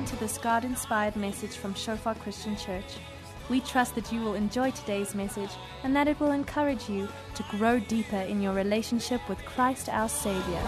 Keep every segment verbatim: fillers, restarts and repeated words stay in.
Welcome to this God-inspired message from Shofar Christian Church. We trust that you will enjoy today's message and that it will encourage you to grow deeper in your relationship with Christ our Savior.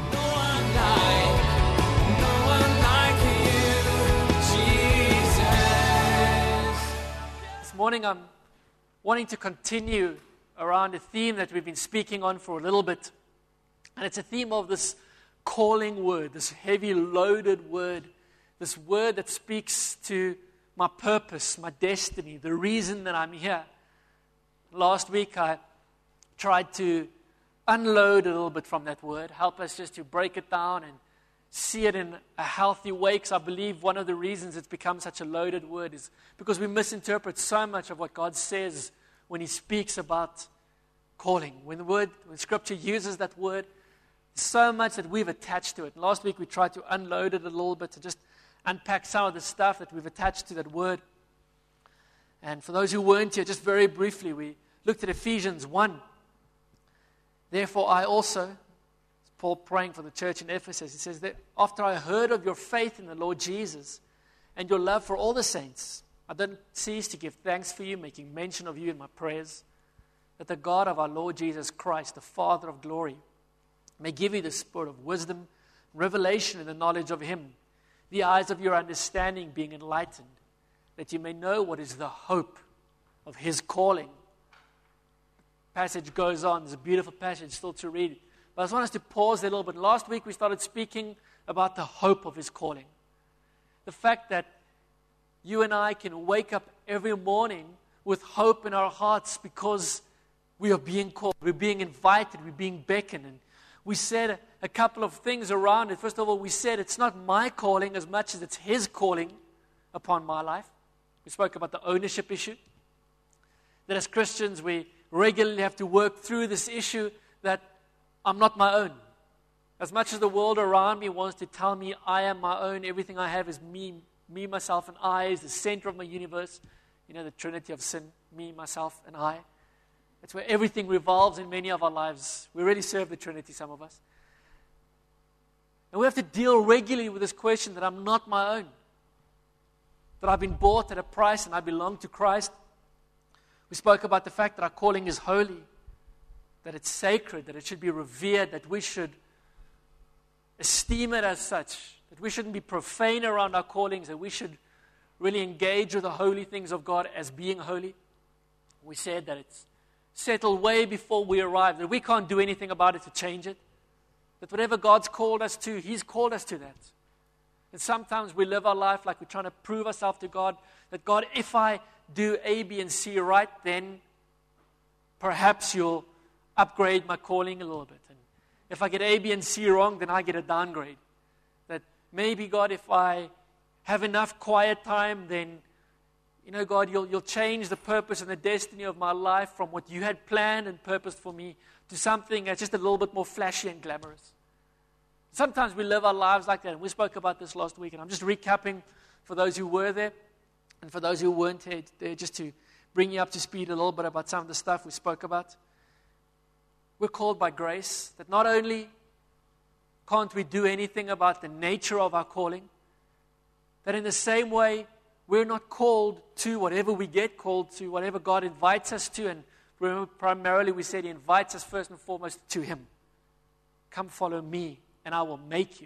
This morning I'm wanting to continue around a theme that we've been speaking on for a little bit. And it's a theme of this calling word, this heavy loaded word, this word that speaks to my purpose, my destiny, the reason that I'm here. Last week I tried to unload a little bit from that word, help us just to break it down and see it in a healthy way, because I believe one of the reasons it's become such a loaded word is because we misinterpret so much of what God says when He speaks about calling. When the word, when Scripture uses that word, so much that we've attached to it. Last week we tried to unload it a little bit to just unpack some of the stuff that we've attached to that word. And for those who weren't here, just very briefly, we looked at Ephesians one. Therefore I also, it's Paul praying for the church in Ephesus, he says that after I heard of your faith in the Lord Jesus and your love for all the saints, I don't cease to give thanks for you, making mention of you in my prayers, that the God of our Lord Jesus Christ, the Father of glory, may give you the spirit of wisdom, revelation in the knowledge of Him, the eyes of your understanding being enlightened, that you may know what is the hope of His calling. The passage goes on. There's a beautiful passage still to read. But I just want us to pause there a little bit. Last week we started speaking about the hope of His calling. The fact that you and I can wake up every morning with hope in our hearts because we are being called, we're being invited, we're being beckoned. And we said a couple of things around it. First of all, we said it's not my calling as much as it's His calling upon my life. We spoke about the ownership issue. That as Christians, we regularly have to work through this issue that I'm not my own. As much as the world around me wants to tell me I am my own, everything I have is me, me, myself, and I is the center of my universe. You know, the trinity of sin, me, myself, and I. That's where everything revolves in many of our lives. We really serve the Trinity, some of us. And we have to deal regularly with this question that I'm not my own. That I've been bought at a price and I belong to Christ. We spoke about the fact that our calling is holy, that it's sacred, that it should be revered, that we should esteem it as such, that we shouldn't be profane around our callings, that we should really engage with the holy things of God as being holy. We said that it's settled way before we arrive, that we can't do anything about it to change it. That whatever God's called us to, He's called us to that. And sometimes we live our life like we're trying to prove ourselves to God, that God, if I do A, B, and C right, then perhaps you'll upgrade my calling a little bit. And if I get A, B, and C wrong, then I get a downgrade. That maybe, God, if I have enough quiet time, then you know, God, you'll, you'll change the purpose and the destiny of my life from what you had planned and purposed for me to something that's just a little bit more flashy and glamorous. Sometimes we live our lives like that, and we spoke about this last week, and I'm just recapping for those who were there and for those who weren't there, just to bring you up to speed a little bit about some of the stuff we spoke about. We're called by grace, that not only can't we do anything about the nature of our calling, that in the same way, we're not called to whatever we get called to, whatever God invites us to. And remember, primarily we said He invites us first and foremost to Him. Come follow me and I will make you.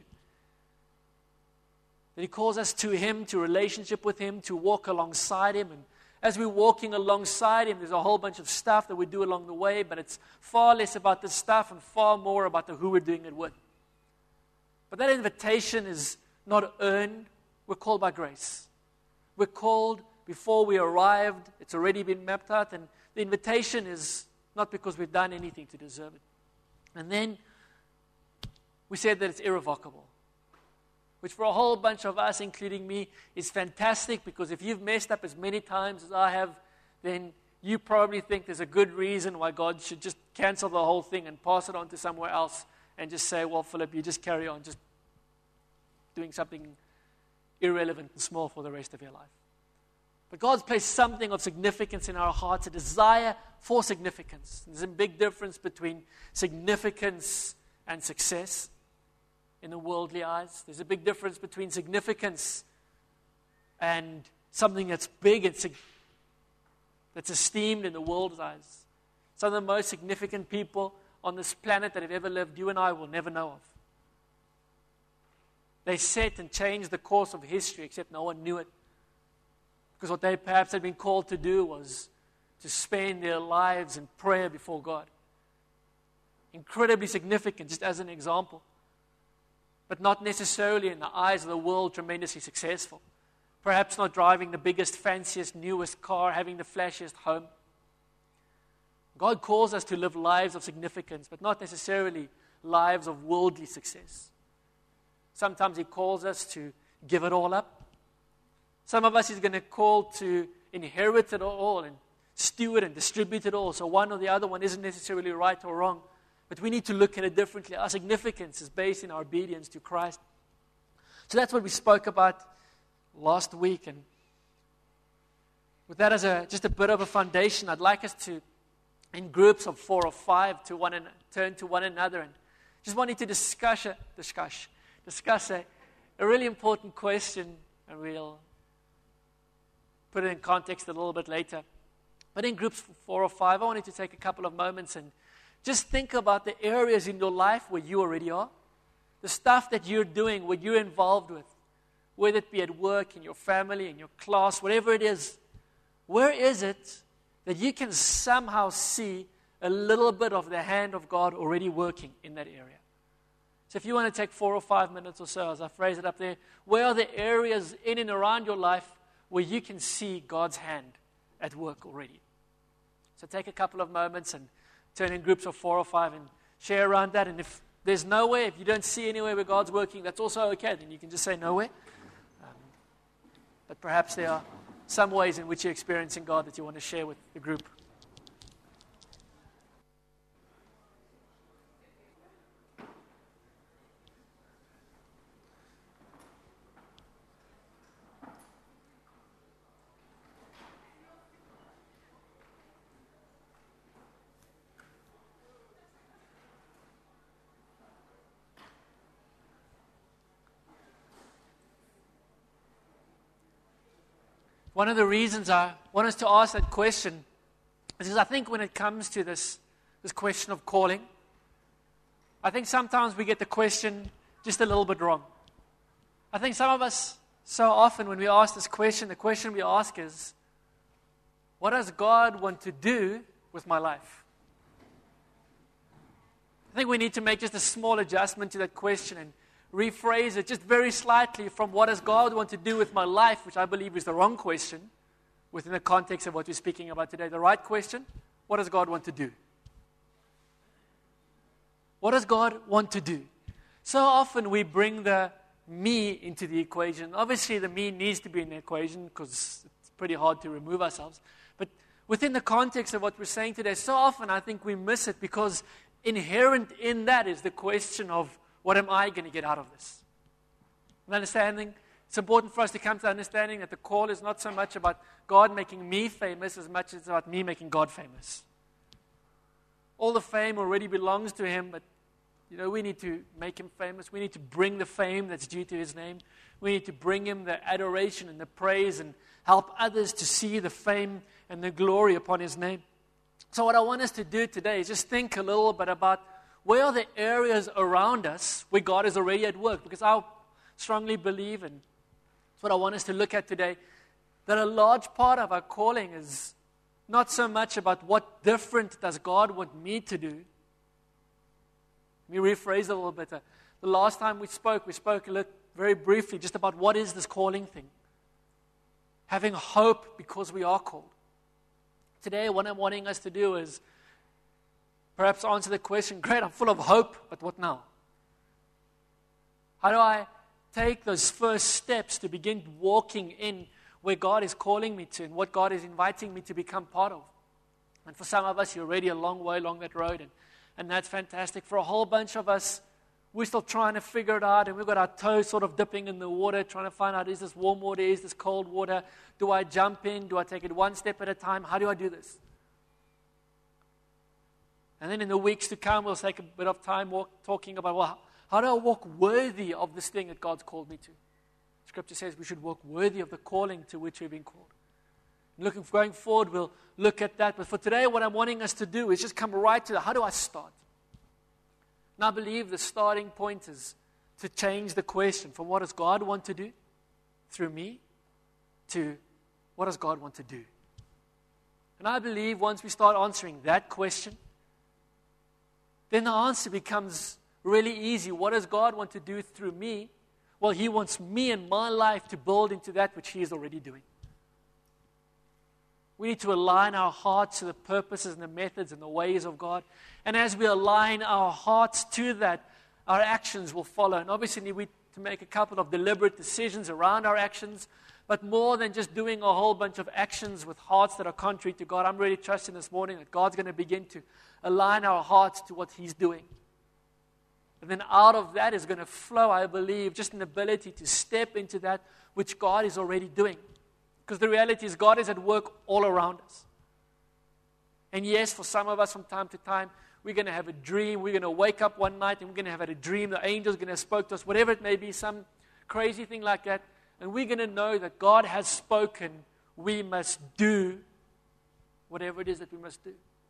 That He calls us to Him, to relationship with Him, to walk alongside Him. And as we're walking alongside Him, there's a whole bunch of stuff that we do along the way, but it's far less about the stuff and far more about the who we're doing it with. But that invitation is not earned. We're called by grace. We're called before we arrived. It's already been mapped out. And the invitation is not because we've done anything to deserve it. And then we said that it's irrevocable, which for a whole bunch of us, including me, is fantastic, because if you've messed up as many times as I have, then you probably think there's a good reason why God should just cancel the whole thing and pass it on to somewhere else and just say, well, Philip, you just carry on just doing something irrelevant and small for the rest of your life. But God's placed something of significance in our hearts, a desire for significance. There's a big difference between significance and success in the worldly eyes. There's a big difference between significance and something that's big and sig- that's esteemed in the world's eyes. Some of the most significant people on this planet that have ever lived, you and I will never know of. They set and changed the course of history, except no one knew it. Because what they perhaps had been called to do was to spend their lives in prayer before God. Incredibly significant, just as an example. But not necessarily in the eyes of the world tremendously successful. Perhaps not driving the biggest, fanciest, newest car, having the flashiest home. God calls us to live lives of significance, but not necessarily lives of worldly success. Sometimes He calls us to give it all up. Some of us He's going to call to inherit it all and steward and distribute it all. So one or the other one isn't necessarily right or wrong. But we need to look at it differently. Our significance is based in our obedience to Christ. So that's what we spoke about last week. And with that as a just a bit of a foundation, I'd like us to, in groups of four or five, to one and turn to one another and just wanting to discuss a, discuss, discuss a, a really important question, and we'll put it in context a little bit later. But in groups of four or five, I wanted to take a couple of moments and just think about the areas in your life where you already are. The stuff that you're doing, what you're involved with. Whether it be at work, in your family, in your class, whatever it is. Where is it that you can somehow see a little bit of the hand of God already working in that area? So if you want to take four or five minutes or so, as I phrase it up there, where are the areas in and around your life where you can see God's hand at work already? So take a couple of moments and turn in groups of four or five and share around that. And if there's nowhere, if you don't see anywhere where God's working, that's also okay. Then you can just say nowhere. Um, but perhaps there are some ways in which you're experiencing God that you want to share with the group. One of the reasons I want us to ask that question is because I think when it comes to this, this question of calling, I think sometimes we get the question just a little bit wrong. I think some of us, so often when we ask this question, the question we ask is, what does God want to do with my life? I think we need to make just a small adjustment to that question and rephrase it just very slightly from what does God want to do with my life, which I believe is the wrong question within the context of what we're speaking about today. The right question, what does God want to do? What does God want to do? So often we bring the me into the equation. Obviously the me needs to be in the equation because it's pretty hard to remove ourselves. But within the context of what we're saying today, so often I think we miss it because inherent in that is the question of, what am I going to get out of this? And understanding, it's important for us to come to understanding that the call is not so much about God making me famous as much as it's about me making God famous. All the fame already belongs to Him, but you know, we need to make Him famous. We need to bring the fame that's due to His name. We need to bring Him the adoration and the praise and help others to see the fame and the glory upon His name. So what I want us to do today is just think a little bit about where are the areas around us where God is already at work? Because I strongly believe, and that's what I want us to look at today, that a large part of our calling is not so much about what different does God want me to do. Let me rephrase it a little bit. The last time we spoke, we spoke a little, very briefly just about what is this calling thing. Having hope because we are called. Today, what I'm wanting us to do is perhaps answer the question, great, I'm full of hope, but what now? How do I take those first steps to begin walking in where God is calling me to and what God is inviting me to become part of? And for some of us, you're already a long way along that road, and, and that's fantastic. For a whole bunch of us, we're still trying to figure it out, and we've got our toes sort of dipping in the water, trying to find out, is this warm water, is this cold water? Do I jump in? Do I take it one step at a time? How do I do this? And then in the weeks to come, we'll take a bit of time walk, talking about, well, how do I walk worthy of this thing that God's called me to? Scripture says we should walk worthy of the calling to which we've been called. Looking, going forward, we'll look at that. But for today, what I'm wanting us to do is just come right to how do I start? And I believe the starting point is to change the question from what does God want to do through me to what does God want to do? And I believe once we start answering that question, then the answer becomes really easy. What does God want to do through me? Well, He wants me and my life to build into that which He is already doing. We need to align our hearts to the purposes and the methods and the ways of God. And as we align our hearts to that, our actions will follow. And obviously we need to make a couple of deliberate decisions around our actions. But more than just doing a whole bunch of actions with hearts that are contrary to God, I'm really trusting this morning that God's going to begin to align our hearts to what He's doing. And then out of that is going to flow, I believe, just an ability to step into that which God is already doing. Because the reality is God is at work all around us. And yes, for some of us from time to time, we're going to have a dream. We're going to wake up one night and we're going to have had a dream. The angel's going to have spoke to us, whatever it may be, some crazy thing like that. And we're going to know that God has spoken. We must do whatever it is that we must do.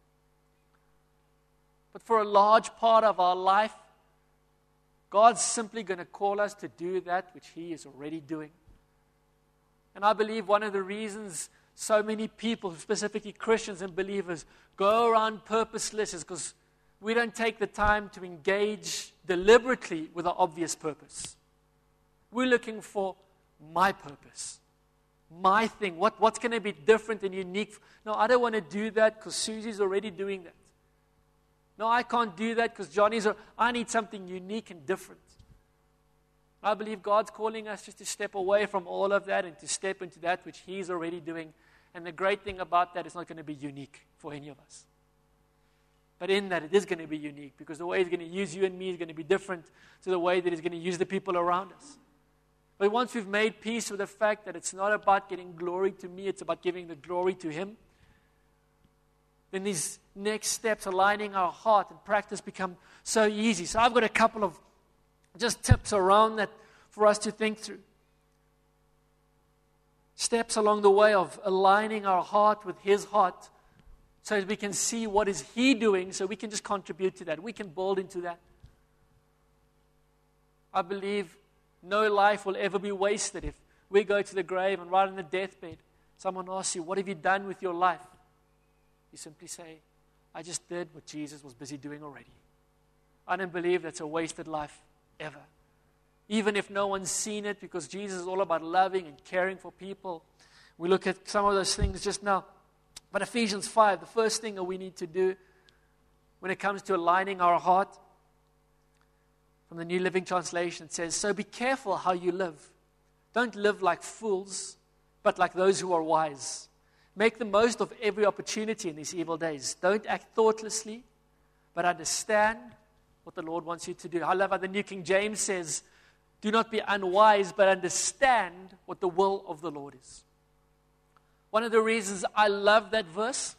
But for a large part of our life, God's simply going to call us to do that which He is already doing. And I believe one of the reasons so many people, specifically Christians and believers, go around purposeless is because we don't take the time to engage deliberately with an obvious purpose. We're looking for my purpose, my thing, what, what's going to be different and unique. No, I don't want to do that because Susie's already doing that. No, I can't do that because Johnny's, or I need something unique and different. I believe God's calling us just to step away from all of that and to step into that which He's already doing. And the great thing about that is not going to be unique for any of us. But in that, it is going to be unique because the way He's going to use you and me is going to be different to the way that He's going to use the people around us. But once we've made peace with the fact that it's not about getting glory to me, it's about giving the glory to Him, then these next steps, aligning our heart and practice, become so easy. So I've got a couple of just tips around that for us to think through. Steps along the way of aligning our heart with His heart so that we can see what is He doing so we can just contribute to that. We can build into that. I believe no life will ever be wasted if we go to the grave and right on the deathbed, someone asks you, what have you done with your life? You simply say, I just did what Jesus was busy doing already. I don't believe that's a wasted life. Ever. Even if no one's seen it, because Jesus is all about loving and caring for people. We look at some of those things just now. But Ephesians five, the first thing that we need to do when it comes to aligning our heart, from the New Living Translation, it says, so be careful how you live. Don't live like fools, but like those who are wise. Make the most of every opportunity in these evil days. Don't act thoughtlessly, but understand what the Lord wants you to do. I love how the New King James says, do not be unwise, but understand what the will of the Lord is. One of the reasons I love that verse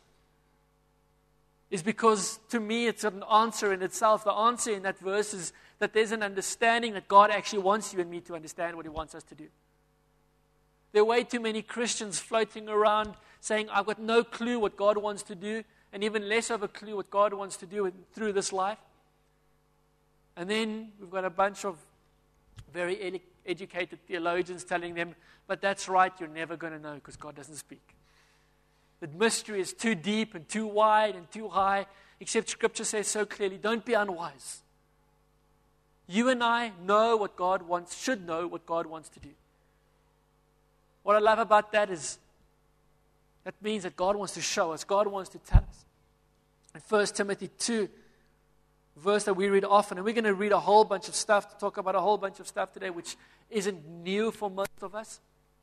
is because to me it's an answer in itself. The answer in that verse is that there's an understanding that God actually wants you and me to understand what He wants us to do. There are way too many Christians floating around saying, I've got no clue what God wants to do, and even less of a clue what God wants to do through this life. And then we've got a bunch of very ed- educated theologians telling them, but that's right, you're never going to know because God doesn't speak. The mystery is too deep and too wide and too high, except Scripture says so clearly, don't be unwise. You and I know what God wants, should know what God wants to do. What I love about that is that means that God wants to show us, God wants to tell us. In First Timothy two, verse that we read often, and we're going to read a whole bunch of stuff, to talk about a whole bunch of stuff today, which isn't new for most of us.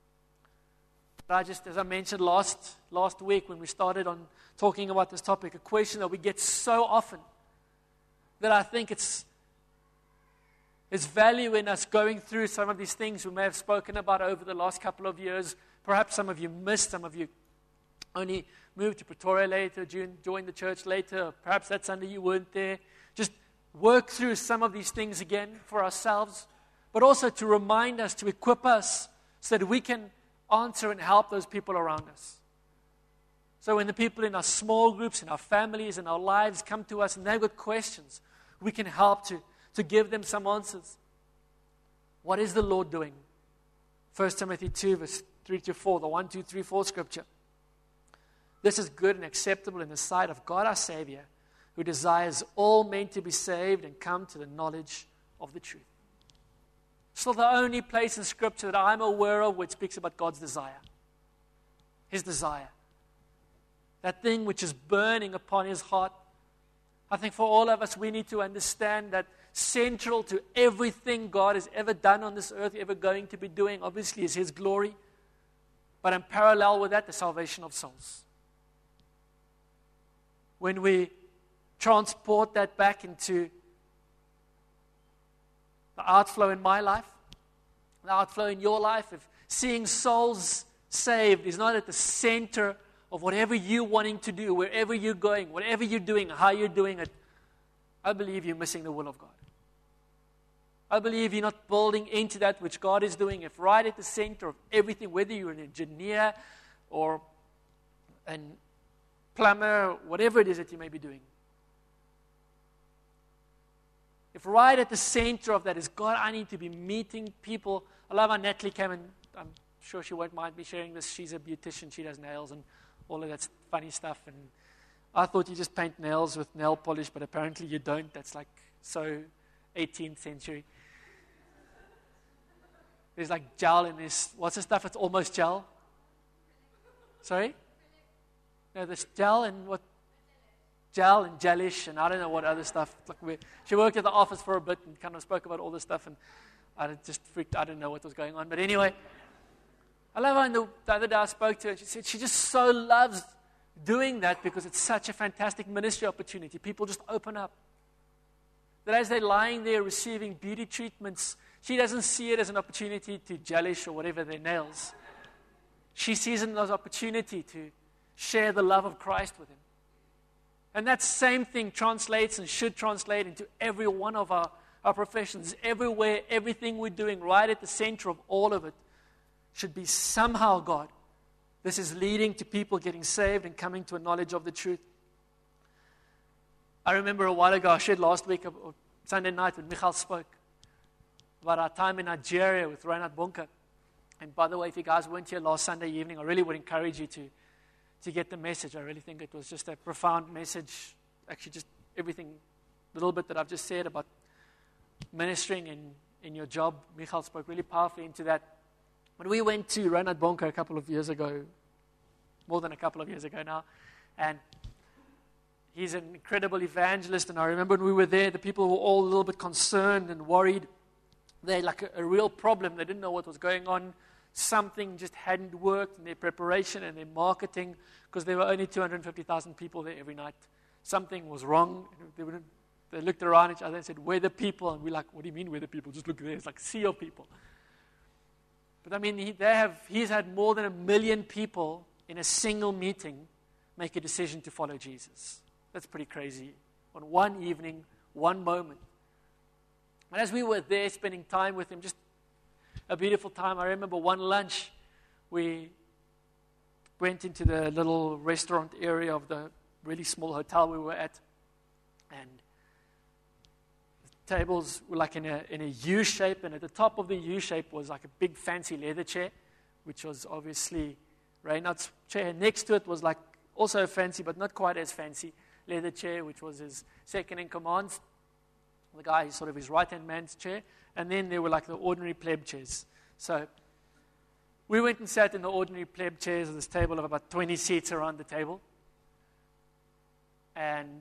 But I just, as I mentioned last last week when we started on talking about this topic, a question that we get so often that I think it's there's value in us going through some of these things we may have spoken about over the last couple of years. Perhaps some of you missed, some of you only moved to Pretoria later, joined the church later, perhaps that Sunday you weren't there. Just work through some of these things again for ourselves. but also to remind us, to equip us so that we can answer and help those people around us. So when the people in our small groups, in our families, in our lives come to us and they've got questions, we can help to, to give them some answers. What is the Lord doing? First Timothy two, verse three to four, the one, two, three, four scripture. This is good and acceptable in the sight of God our Savior, who desires all men to be saved and come to the knowledge of the truth. Still the only place in Scripture that I'm aware of which speaks about God's desire. His desire. That thing which is burning upon His heart. I think for all of us, we need to understand that central to everything God has ever done on this earth, ever going to be doing, obviously, is His glory. But in parallel with that, the salvation of souls. When we transport that back into the outflow in my life, the outflow in your life, if seeing souls saved is not at the center of whatever you're wanting to do, wherever you're going, whatever you're doing, how you're doing it, I believe you're missing the will of God. I believe you're not building into that which God is doing. If right at the center of everything, whether you're an engineer or a plumber, whatever it is that you may be doing, if right at the center of that is, God, I need to be meeting people. I love how Natalie came, and I'm sure she won't mind me sharing this. She's a beautician. She does nails and all of that funny stuff. And I thought you just paint nails with nail polish, but apparently you don't. That's like so eighteenth century. There's like gel in this. What's the stuff? It's almost gel. Sorry? No, there's gel and what? Gel and gelish and I don't know what other stuff. Like we, she worked at the office for a bit and kind of spoke about all this stuff, and I just freaked. I didn't know what was going on. But anyway, I love how the, the other day I spoke to her. She said she just so loves doing that because it's such a fantastic ministry opportunity. People just open up. That as they're lying there receiving beauty treatments, she doesn't see it as an opportunity to gelish or whatever their nails. She sees it as an opportunity to share the love of Christ with him. And that same thing translates and should translate into every one of our, our professions. Everywhere, everything we're doing, right at the center of all of it, should be somehow, God, this is leading to people getting saved and coming to a knowledge of the truth. I remember a while ago, I shared last week, or Sunday night, when Michal spoke about our time in Nigeria with Reinhard Bonke. And by the way, if you guys weren't here last Sunday evening, I really would encourage you to to get the message. I really think it was just a profound message. Actually, just everything, a little bit that I've just said about ministering in, in your job. Michal spoke really powerfully into that. When we went to Reinhard Bonke a couple of years ago, more than a couple of years ago now, and he's an incredible evangelist, and I remember when we were there, the people were all a little bit concerned and worried. They had like a, a real problem. They didn't know what was going on. Something just hadn't worked in their preparation and their marketing because there were only two hundred fifty thousand people there every night. Something was wrong. They, wouldn't, they looked around each other and said, "We're the people." And we're like, "What do you mean we're the people? Just look there. It's like a sea of people." But I mean, he, they have, he's had more than a million people in a single meeting make a decision to follow Jesus. That's pretty crazy. On one evening, one moment. And as we were there spending time with him, just a beautiful time. I remember one lunch, we went into the little restaurant area of the really small hotel we were at, and the tables were like in a in a U shape, and at the top of the U shape was like a big fancy leather chair, which was obviously Reinhard's chair. Next to it was like also a fancy, but not quite as fancy leather chair, which was his second in command, the guy, sort of his right-hand man's chair. And then there were like the ordinary pleb chairs. So we went and sat in the ordinary pleb chairs at this table of about twenty seats around the table. And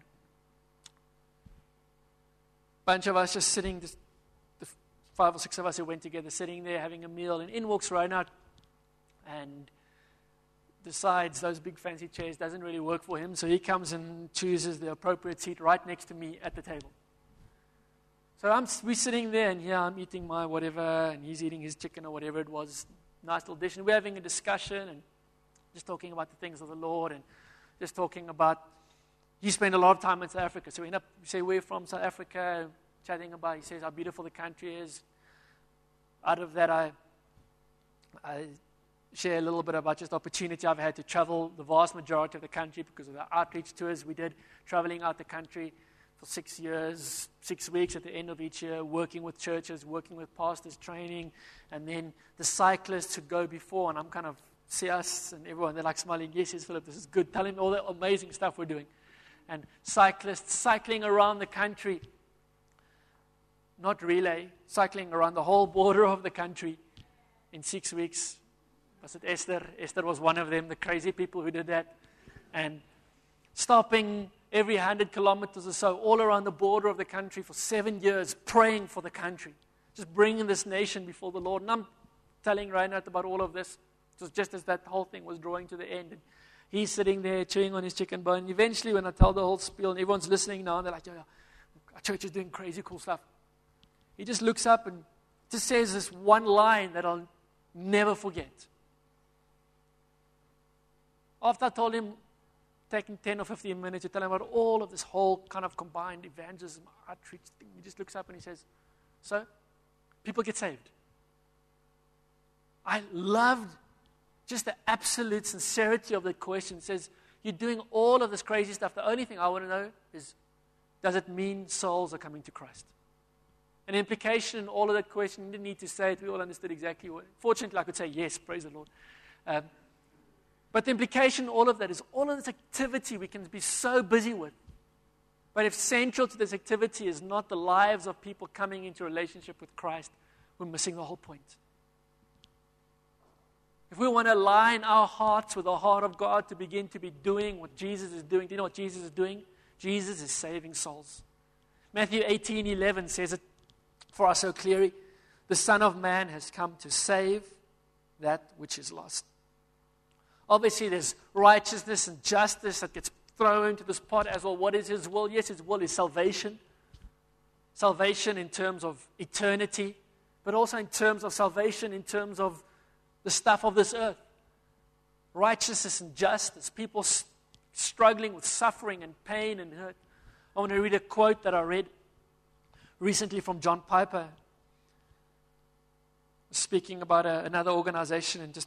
a bunch of us just sitting, just the five or six of us who went together, sitting there having a meal. And in walks Reinhard and decides those big fancy chairs doesn't really work for him. So he comes and chooses the appropriate seat right next to me at the table. So I'm, we're sitting there, and here I'm eating my whatever, and he's eating his chicken or whatever it was. Nice little dish. And we're having a discussion and just talking about the things of the Lord, and just talking about, he spent a lot of time in South Africa. So we end up, we say, we're from South Africa, chatting about, he says how beautiful the country is. out of that, I, I share a little bit about just the opportunity I've had to travel the vast majority of the country because of the outreach tours we did, traveling out the country for six years, six weeks at the end of each year, working with churches, working with pastors, training, and then the cyclists who go before, and I'm kind of, see us and everyone, they're like smiling, yes, yes, Philip, this is good. Tell him all the amazing stuff we're doing. And cyclists cycling around the country, not relay, cycling around the whole border of the country in six weeks. Was it Esther? Esther was one of them, the crazy people who did that. And stopping every one hundred kilometers or so all around the border of the country for seven years, praying for the country, just bringing this nation before the Lord. And I'm telling Reinhard about all of this. It was just as that whole thing was drawing to the end. And he's sitting there chewing on his chicken bone. Eventually, when I tell the whole spiel, and everyone's listening now, and they're like, yeah, yeah, our church is doing crazy cool stuff. He just looks up and just says this one line that I'll never forget. After I told him, taking ten or fifteen minutes to tell him about all of this whole kind of combined evangelism, outreach thing, he just looks up and he says, so, people get saved. I loved just the absolute sincerity of the question. It says, you're doing all of this crazy stuff. The only thing I want to know is, does it mean souls are coming to Christ? An implication in all of that question, you didn't need to say it. We all understood exactly what. Fortunately, I could say yes, praise the Lord. Um, but the implication in all of that is all of this activity we can be so busy with. But if central to this activity is not the lives of people coming into a relationship with Christ, we're missing the whole point. If we want to align our hearts with the heart of God to begin to be doing what Jesus is doing, do you know what Jesus is doing? Jesus is saving souls. Matthew eighteen eleven says it for us so clearly. The Son of Man has come to save that which is lost. Obviously, there's righteousness and justice that gets thrown into this pot as well. What is His will? Yes, His will is salvation. Salvation in terms of eternity, but also in terms of salvation in terms of the stuff of this earth. Righteousness and justice. People s- struggling with suffering and pain and hurt. I want to read a quote that I read recently from John Piper, speaking about a, another organization, and just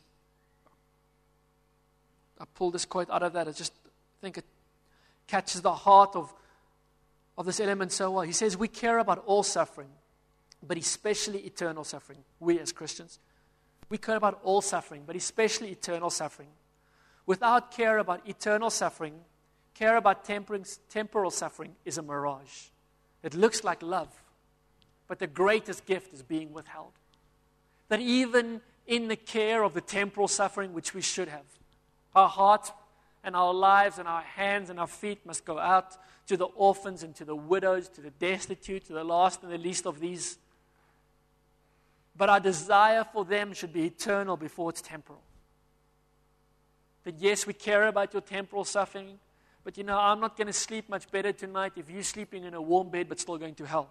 I pulled this quote out of that. I just think it catches the heart of, of this element so well. He says, we care about all suffering, but especially eternal suffering, we as Christians. We care about all suffering, but especially eternal suffering. Without care about eternal suffering, care about temporal suffering is a mirage. It looks like love, but the greatest gift is being withheld. That even in the care of the temporal suffering, which we should have, our hearts and our lives and our hands and our feet must go out to the orphans and to the widows, to the destitute, to the last and the least of these. But our desire for them should be eternal before it's temporal. That yes, we care about your temporal suffering, but you know, I'm not going to sleep much better tonight if you're sleeping in a warm bed but still going to hell.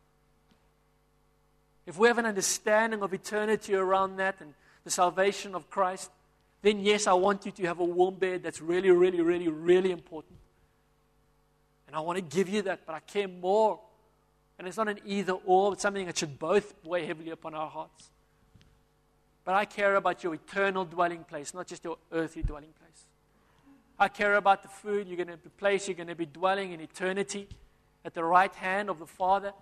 If we have an understanding of eternity around that and the salvation of Christ, then yes, I want you to have a warm bed. That's really, really, really, really important. And I want to give you that, but I care more. And it's not an either or, it's something that should both weigh heavily upon our hearts. But I care about your eternal dwelling place, not just your earthly dwelling place. I care about the food you're going to, the place you're going to be dwelling in eternity, at the right hand of the Father,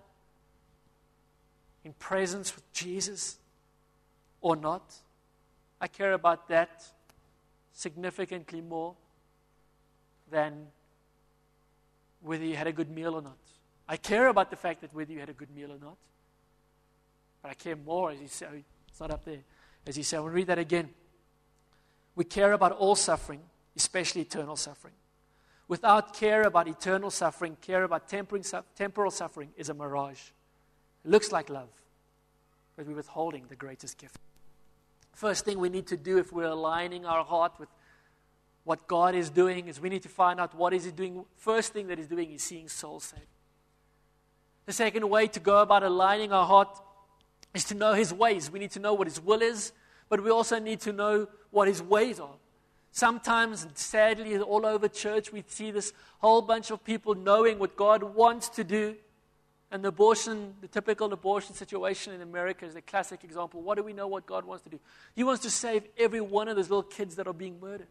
in presence with Jesus, or not. I care about that significantly more than whether you had a good meal or not. I care about the fact that whether you had a good meal or not. But I care more, as he said, it's not up there, as he said. I will read that again. We care about all suffering, especially eternal suffering. Without care about eternal suffering, care about temporal suffering is a mirage. It looks like love, but we're withholding the greatest gift. First thing we need to do if we're aligning our heart with what God is doing is we need to find out what is He doing. First thing that He's doing is seeing souls saved. The second way to go about aligning our heart is to know His ways. We need to know what His will is, but we also need to know what His ways are. Sometimes, and sadly, all over church, we see this whole bunch of people knowing what God wants to do, And the abortion, the typical abortion situation in America is the classic example. What do we know what God wants to do? He wants to save every one of those little kids that are being murdered.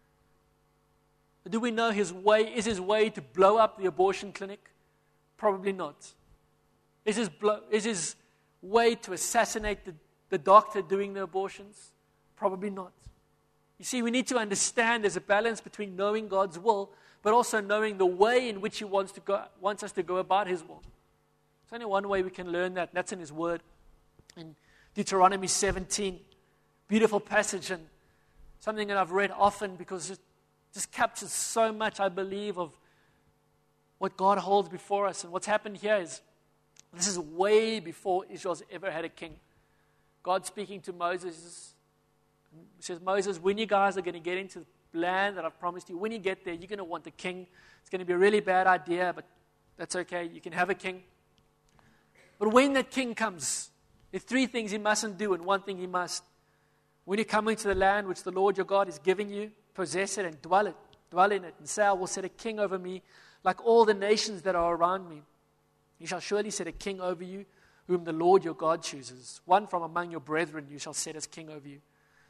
But do we know his way, is his way to blow up the abortion clinic? Probably not. Is his, blow, is his way to assassinate the, the doctor doing the abortions? Probably not. You see, we need to understand there's a balance between knowing God's will, but also knowing the way in which he wants, to go, wants us to go about his will. There's only one way we can learn that, and that's in his word. In Deuteronomy seventeen, beautiful passage, and something that I've read often because it just captures so much, I believe, of what God holds before us. And what's happened here is, this is way before Israel's ever had a king. God speaking to Moses, he says, Moses, when you guys are going to get into the land that I've promised you, when you get there, you're going to want a king. It's going to be a really bad idea, but that's okay. You can have a king. But when that king comes, there's three things he mustn't do and one thing he must. When you come into the land which the Lord your God is giving you, possess it and dwell it, dwell in it, and say, I will set a king over me like all the nations that are around me. You shall surely set a king over you, whom the Lord your God chooses. One from among your brethren you shall set as king over you.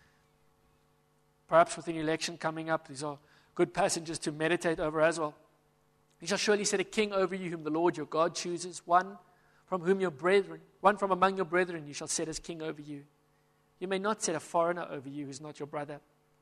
Perhaps with an election coming up, these are good passages to meditate over as well. You shall surely set a king over you, whom the Lord your God chooses. One from whom your brethren, one from among your brethren you shall set as king over you. You may not set a foreigner over you who's not your brother.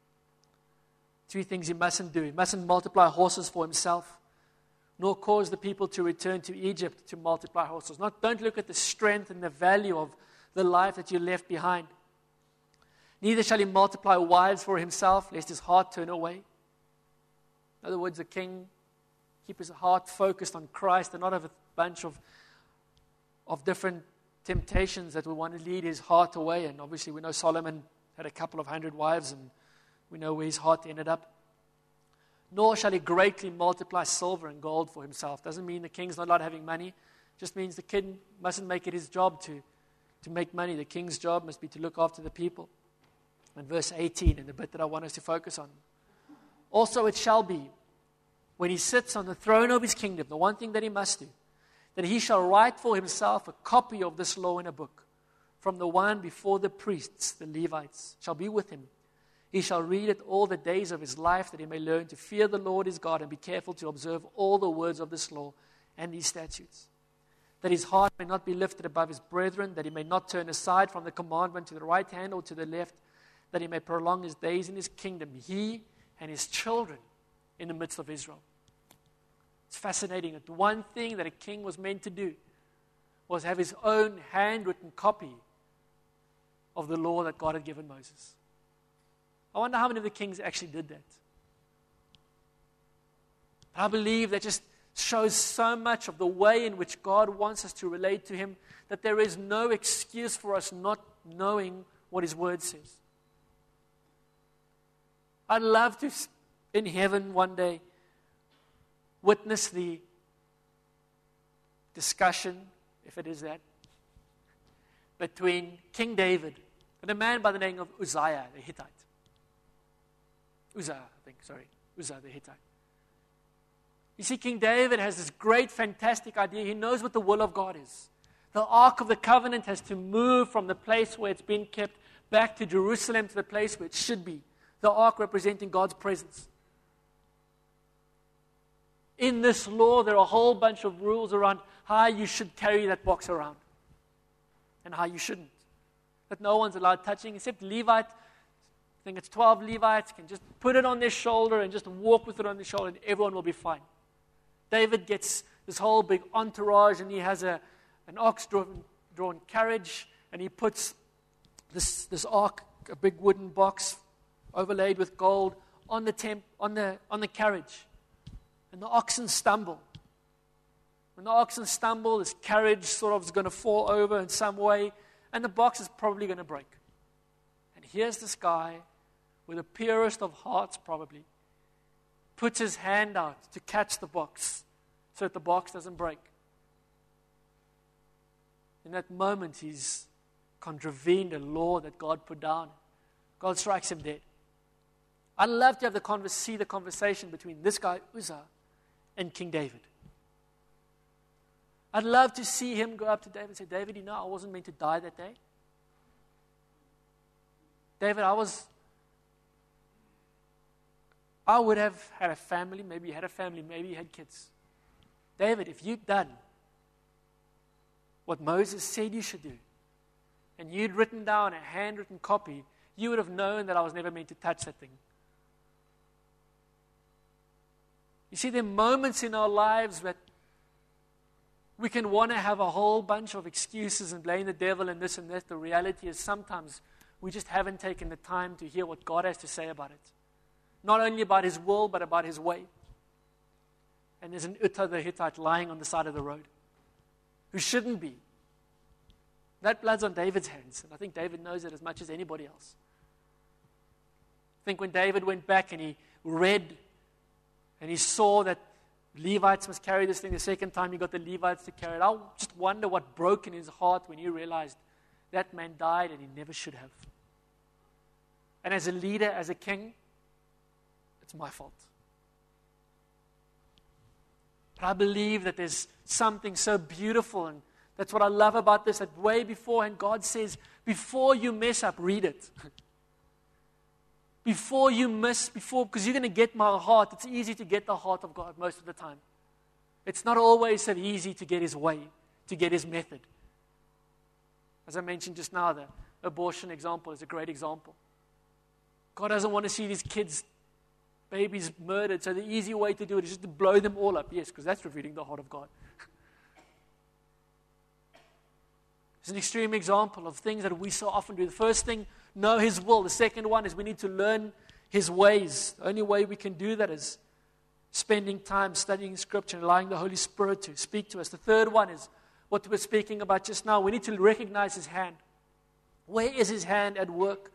Three things he mustn't do. He mustn't multiply horses for himself, nor cause the people to return to Egypt to multiply horses. Not, don't look at the strength and the value of the life that you left behind. Neither shall he multiply wives for himself, lest his heart turn away. In other words, the king keep his heart focused on Christ and not have a bunch of, of different temptations that would want to lead his heart away. And obviously we know Solomon had a couple of hundred wives, and we know where his heart ended up. Nor shall he greatly multiply silver and gold for himself. Doesn't mean the king's not allowed having money. Just means the king mustn't make it his job to, to make money. The king's job must be to look after the people. And verse eighteen, and the bit that I want us to focus on. Also it shall be, when he sits on the throne of his kingdom, the one thing that he must do, that he shall write for himself a copy of this law in a book, from the one before the priests, the Levites, shall be with him. He shall read it all the days of his life, that he may learn to fear the Lord his God and be careful to observe all the words of this law and these statutes. That his heart may not be lifted above his brethren, that he may not turn aside from the commandment to the right hand or to the left, that he may prolong his days in his kingdom, he and his children in the midst of Israel. It's fascinating that the one thing that a king was meant to do was have his own handwritten copy of the law that God had given Moses. I wonder how many of the kings actually did that. I believe that just shows so much of the way in which God wants us to relate to him, that there is no excuse for us not knowing what his word says. I'd love to, in heaven one day, witness the discussion, if it is that, between King David and a man by the name of Uzziah the Hittite. Uzzah, I think, sorry. Uzzah the Hittite. You see, King David has this great, fantastic idea. He knows what the will of God is. The Ark of the Covenant has to move from the place where it's been kept back to Jerusalem, to the place where it should be. The Ark representing God's presence. In this law, there are a whole bunch of rules around how you should carry that box around and how you shouldn't. That no one's allowed touching, except Levite. I think it's twelve Levites can just put it on their shoulder and just walk with it on their shoulder, and everyone will be fine. David gets this whole big entourage, and he has a an ox-drawn drawn carriage, and he puts this this ark, a big wooden box overlaid with gold, on the temp, on the on the carriage, and the oxen stumble. When the oxen stumble, this carriage sort of is going to fall over in some way, and the box is probably going to break. And here's this guy, with the purest of hearts probably, puts his hand out to catch the box so that the box doesn't break. In that moment, he's contravened a law that God put down. God strikes him dead. I'd love to have the converse, see the conversation between this guy, Uzzah, and King David. I'd love to see him go up to David and say, David, you know, I wasn't meant to die that day. David, I was, I would have had a family. Maybe you had a family. Maybe you had kids. David, if you'd done what Moses said you should do, and you'd written down a handwritten copy, you would have known that I was never meant to touch that thing. You see, there are moments in our lives that we can want to have a whole bunch of excuses and blame the devil and this and that. The reality is sometimes we just haven't taken the time to hear what God has to say about it. Not only about his will, but about his way. And there's an Uzzah the Hittite lying on the side of the road who shouldn't be. That blood's on David's hands, and I think David knows it as much as anybody else. I think when David went back and he read and he saw that Levites must carry this thing, the second time he got the Levites to carry it, I just wonder what broke in his heart when he realized that man died and he never should have. And as a leader, as a king, it's my fault. But I believe that there's something so beautiful, and that's what I love about this, that way beforehand, God says, before you mess up, read it. Before you miss, before, because you're going to get my heart. It's easy to get the heart of God most of the time. It's not always so easy to get his way, to get his method. As I mentioned just now, the abortion example is a great example. God doesn't want to see these kids, babies murdered, so the easy way to do it is just to blow them all up. Yes, because that's revealing the heart of God. It's an extreme example of things that we so often do. The first thing, know his will. The second one is we need to learn his ways. The only way we can do that is spending time studying Scripture and allowing the Holy Spirit to speak to us. The third one is what we're speaking about just now. We need to recognize his hand. Where is his hand at work?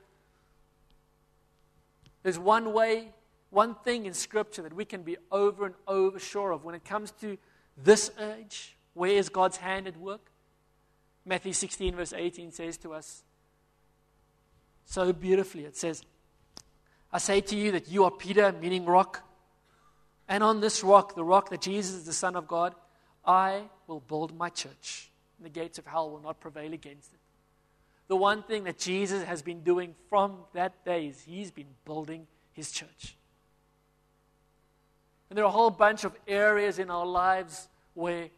There's one way, one thing in Scripture that we can be over and over sure of. When it comes to this urge, where is God's hand at work? Matthew sixteen verse eighteen says to us so beautifully, it says, I say to you that you are Peter, meaning rock, and on this rock, the rock that Jesus is the Son of God, I will build my church, and the gates of hell will not prevail against it. The one thing that Jesus has been doing from that day is he's been building his church. And there are a whole bunch of areas in our lives where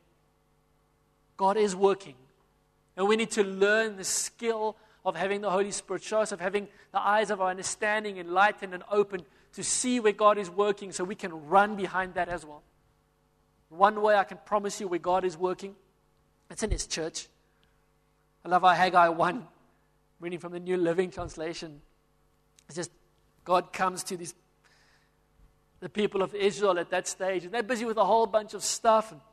God is working. And we need to learn the skill of having the Holy Spirit show us, of having the eyes of our understanding enlightened and open to see where God is working so we can run behind that as well. One way I can promise you where God is working, it's in his church. I love how Haggai one, reading from the New Living Translation, it's just God comes to these the people of Israel at that stage, and they're busy with a whole bunch of stuff. And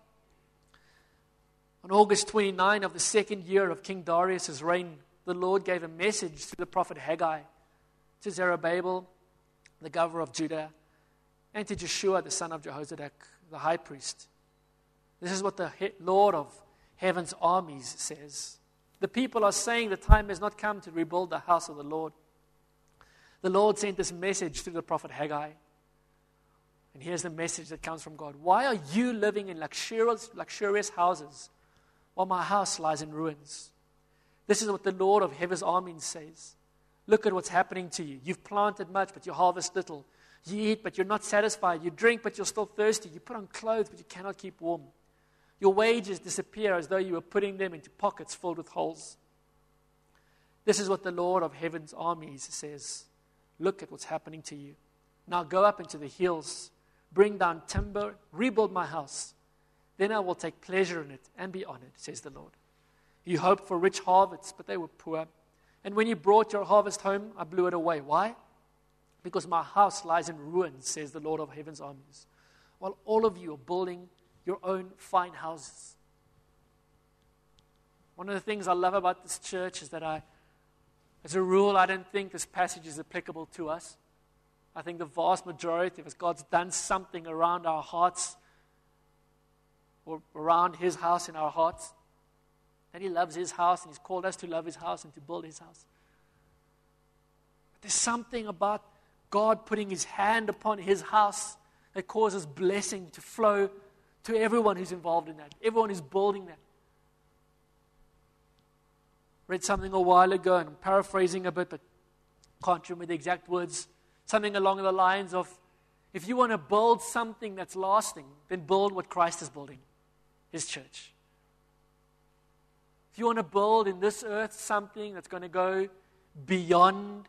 on August twenty-ninth of the second year of King Darius' reign, the Lord gave a message through the prophet Haggai to Zerubbabel, the governor of Judah, and to Joshua, the son of Jehozadak, the high priest. This is what the Lord of heaven's armies says. The people are saying the time has not come to rebuild the house of the Lord. The Lord sent this message through the prophet Haggai. And here's the message that comes from God. Why are you living in luxurious, luxurious houses while my house lies in ruins? This is what the Lord of heaven's armies says. Look at what's happening to you. You've planted much, but you harvest little. You eat, but you're not satisfied. You drink, but you're still thirsty. You put on clothes, but you cannot keep warm. Your wages disappear as though you were putting them into pockets filled with holes. This is what the Lord of heaven's armies says. Look at what's happening to you. Now go up into the hills, bring down timber, rebuild my house. Then I will take pleasure in it and be honored, says the Lord. You hoped for rich harvests, but they were poor. And when you brought your harvest home, I blew it away. Why? Because my house lies in ruins, says the Lord of heaven's armies, while all of you are building your own fine houses. One of the things I love about this church is that I, as a rule, I don't think this passage is applicable to us. I think the vast majority of us, God's done something around our hearts or around his house in our hearts. That he loves his house and he's called us to love his house and to build his house. But there's something about God putting his hand upon his house that causes blessing to flow to everyone who's involved in that, everyone who's building that. Read something a while ago, and I'm paraphrasing a bit, but can't remember the exact words. Something along the lines of, if you want to build something that's lasting, then build what Christ is building, His church. If you want to build in this earth something that's going to go beyond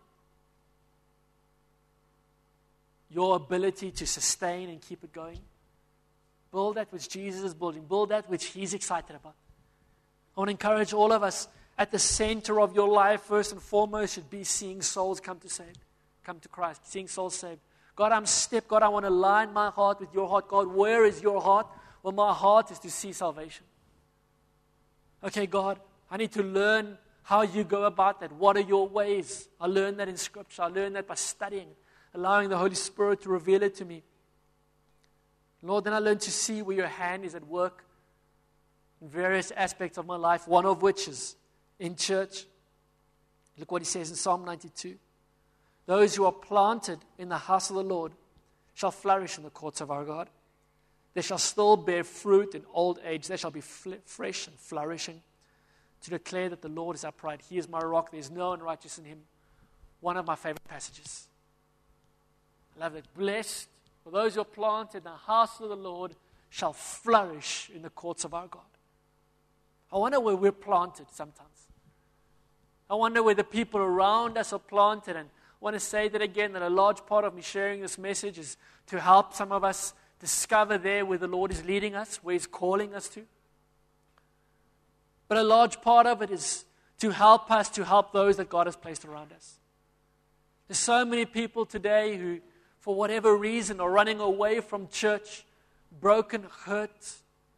your ability to sustain and keep it going, build that which Jesus is building. Build that which He's excited about. I want to encourage all of us, at the center of your life, first and foremost, should be seeing souls come to save, come to Christ, seeing souls saved. God, I'm stepped. God, I want to align my heart with your heart. God, where is your heart? Well, my heart is to see salvation. Okay, God, I need to learn how you go about that. What are your ways? I learned that in Scripture. I learned that by studying, allowing the Holy Spirit to reveal it to me. Lord, then I learned to see where your hand is at work in various aspects of my life, one of which is in church. Look what He says in Psalm ninety-two. Those who are planted in the house of the Lord shall flourish in the courts of our God. They shall still bear fruit in old age. They shall be fl- fresh and flourishing, to declare that the Lord is upright. He is my rock. There is no unrighteous in Him. One of my favorite passages. I love that. Blessed for those who are planted in the house of the Lord shall flourish in the courts of our God. I wonder where we're planted sometimes. I wonder where the people around us are planted. And I want to say that again, that a large part of me sharing this message is to help some of us discover there where the Lord is leading us, where He's calling us to. But a large part of it is to help us to help those that God has placed around us. There's so many people today who, for whatever reason, are running away from church, broken, hurt,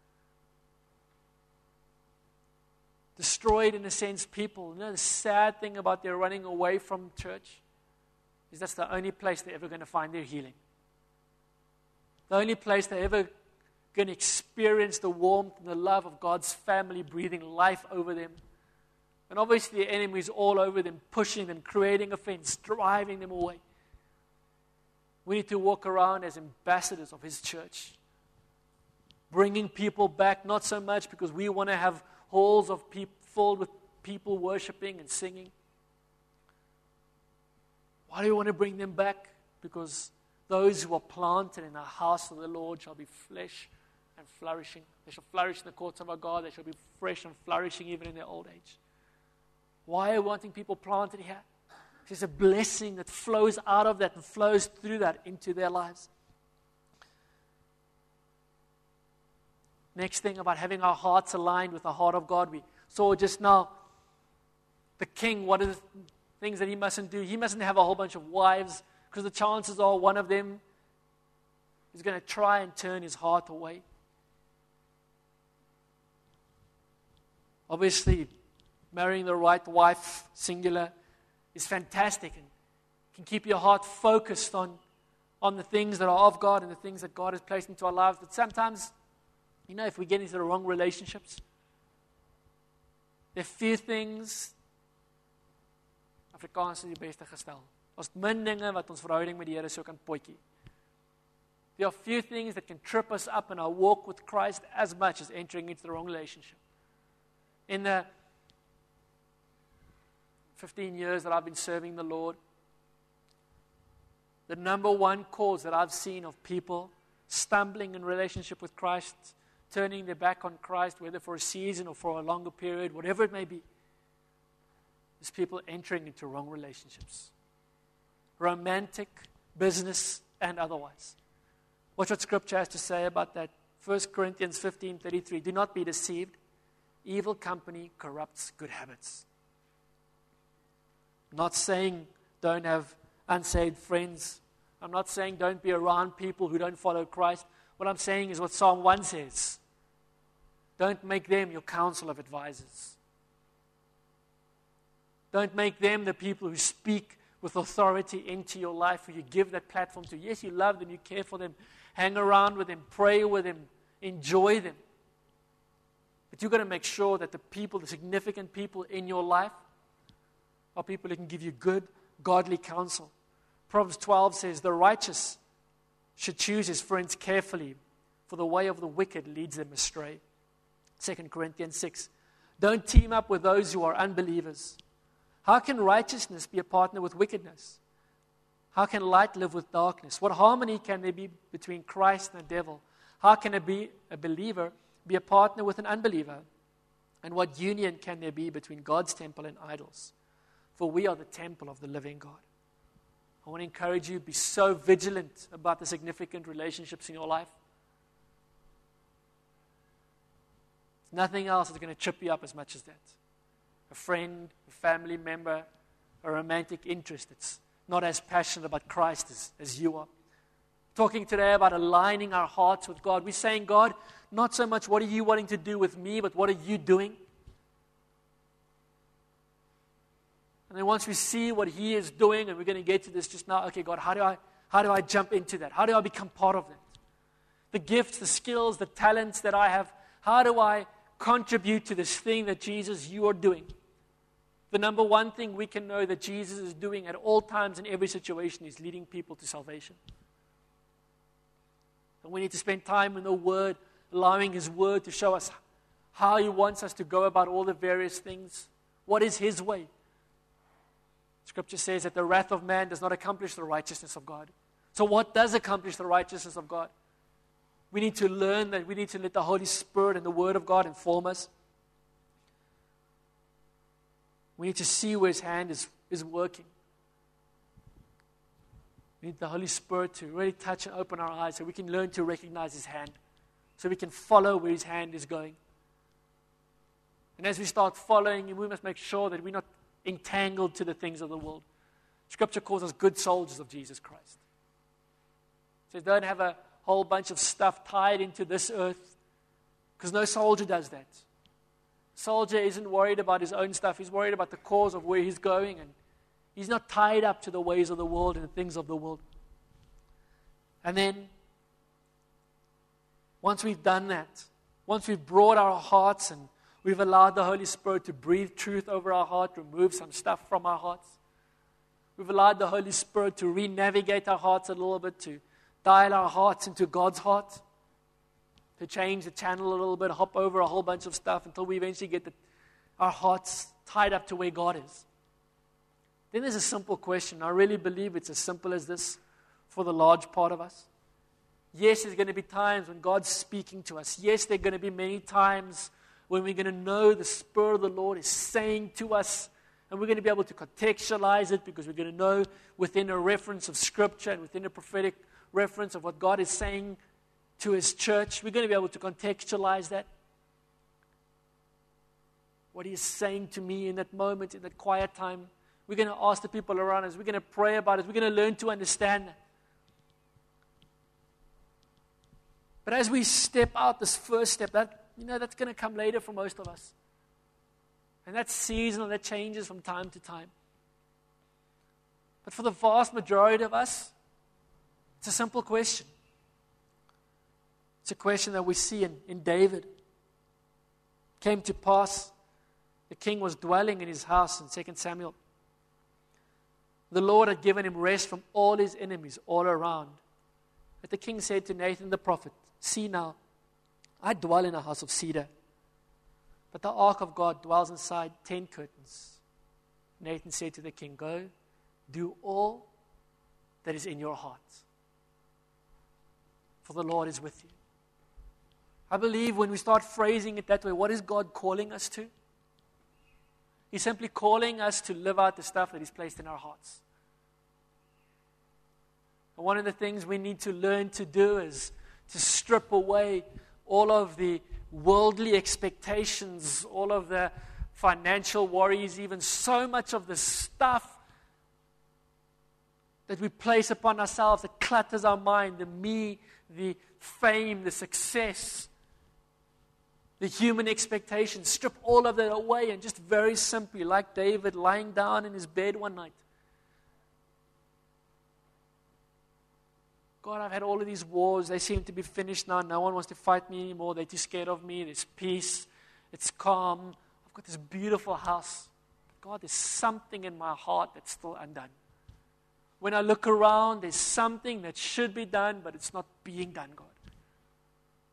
destroyed in a sense people. You know, the sad thing about their running away from church is that's the only place they're ever going to find their healing. The only place they're ever going to experience the warmth and the love of God's family breathing life over them. And obviously the enemy is all over them, pushing them, creating offense, driving them away. We need to walk around as ambassadors of His church, bringing people back, not so much because we want to have halls of people filled with people worshiping and singing. Why do we want to bring them back? Because those who are planted in the house of the Lord shall be flesh and flourishing. They shall flourish in the courts of our God. They shall be fresh and flourishing even in their old age. Why are we wanting people planted here? There's a blessing that flows out of that and flows through that into their lives. Next thing about having our hearts aligned with the heart of God. We saw just now the king, what are the things that he mustn't do? He mustn't have a whole bunch of wives, because the chances are one of them is going to try and turn his heart away. Obviously, marrying the right wife, singular, is fantastic and can keep your heart focused on, on the things that are of God and the things that God has placed into our lives. But sometimes, you know, if we get into the wrong relationships, there are few things, Afrikaans is die beste gestel. Ons min dinge wat ons verhouding met die Here so kan potjie. There are few things that can trip us up in our walk with Christ as much as entering into the wrong relationship. In the fifteen years that I've been serving the Lord, the number one cause that I've seen of people stumbling in relationship with Christ, turning their back on Christ, whether for a season or for a longer period, whatever it may be, is people entering into wrong relationships. Romantic, business, and otherwise. Watch what Scripture has to say about that. First Corinthians fifteen thirty-three. Do not be deceived. Evil company corrupts good habits. I'm not saying don't have unsaved friends. I'm not saying don't be around people who don't follow Christ. What I'm saying is what Psalm one says. Don't make them your council of advisors. Don't make them the people who speak with authority into your life, who you give that platform to. Yes, you love them, you care for them, hang around with them, pray with them, enjoy them. But you've got to make sure that the people, the significant people in your life, are people who can give you good, godly counsel. Proverbs twelve says, the righteous should choose his friends carefully, for the way of the wicked leads them astray. Second Corinthians six. Don't team up with those who are unbelievers. How can righteousness be a partner with wickedness? How can light live with darkness? What harmony can there be between Christ and the devil? How can a, be, a believer be a partner with an unbeliever? And what union can there be between God's temple and idols? For we are the temple of the living God. I want to encourage you, be so vigilant about the significant relationships in your life. Nothing else is going to trip you up as much as that. A friend, a family member, a romantic interest that's not as passionate about Christ as, as you are. Talking today about aligning our hearts with God. We're saying, God, not so much what are you wanting to do with me, but what are you doing? And then once we see what He is doing, and we're going to get to this just now, okay, God, how do I how do I jump into that? How do I become part of that? The gifts, the skills, the talents that I have, how do I contribute to this thing that Jesus, you are doing? The number one thing we can know that Jesus is doing at all times in every situation is leading people to salvation. And we need to spend time in the Word, allowing His Word to show us how He wants us to go about all the various things. What is His way? Scripture says that the wrath of man does not accomplish the righteousness of God. So what does accomplish the righteousness of God? We need to learn that we need to let the Holy Spirit and the Word of God inform us. We need to see where His hand is, is working. We need the Holy Spirit to really touch and open our eyes so we can learn to recognize His hand, so we can follow where His hand is going. And as we start following Him, we must make sure that we're not entangled to the things of the world. Scripture calls us good soldiers of Jesus Christ. It says don't have a whole bunch of stuff tied into this earth, because no soldier does that. Soldier isn't worried about his own stuff. He's worried about the cause of where he's going, and he's not tied up to the ways of the world and the things of the world. And then, once we've done that, once we've brought our hearts and we've allowed the Holy Spirit to breathe truth over our heart, remove some stuff from our hearts, we've allowed the Holy Spirit to re-navigate our hearts a little bit, to dial our hearts into God's heart, to change the channel a little bit, hop over a whole bunch of stuff until we eventually get the, our hearts tied up to where God is. Then there's a simple question. I really believe it's as simple as this for the large part of us. Yes, there's going to be times when God's speaking to us. Yes, there are going to be many times when we're going to know the Spirit of the Lord is saying to us, and we're going to be able to contextualize it because we're going to know within a reference of Scripture and within a prophetic reference of what God is saying to His church. We're going to be able to contextualize that. What He is saying to me in that moment, in that quiet time. We're going to ask the people around us. We're going to pray about it. We're going to learn to understand that. But as we step out this first step, that you know that's going to come later for most of us. And that's seasonal, that changes from time to time. But for the vast majority of us, it's a simple question. It's a question that we see in, in David. It came to pass, the king was dwelling in his house in Second Samuel. The Lord had given him rest from all his enemies all around. But the king said to Nathan the prophet, "See now, I dwell in a house of cedar, but the ark of God dwells inside ten curtains." Nathan said to the king, "Go, do all that is in your heart, for the Lord is with you." I believe when we start phrasing it that way, what is God calling us to? He's simply calling us to live out the stuff that He's placed in our hearts. And one of the things we need to learn to do is to strip away all of the worldly expectations, all of the financial worries, even so much of the stuff that we place upon ourselves that clutters our mind, the me, the fame, the success, the human expectations. Strip all of that away and just very simply, like David lying down in his bed one night, God, I've had all of these wars. They seem to be finished now. No one wants to fight me anymore. They're too scared of me. There's peace. It's calm. I've got this beautiful house. God, there's something in my heart that's still undone. When I look around, there's something that should be done, but it's not being done, God.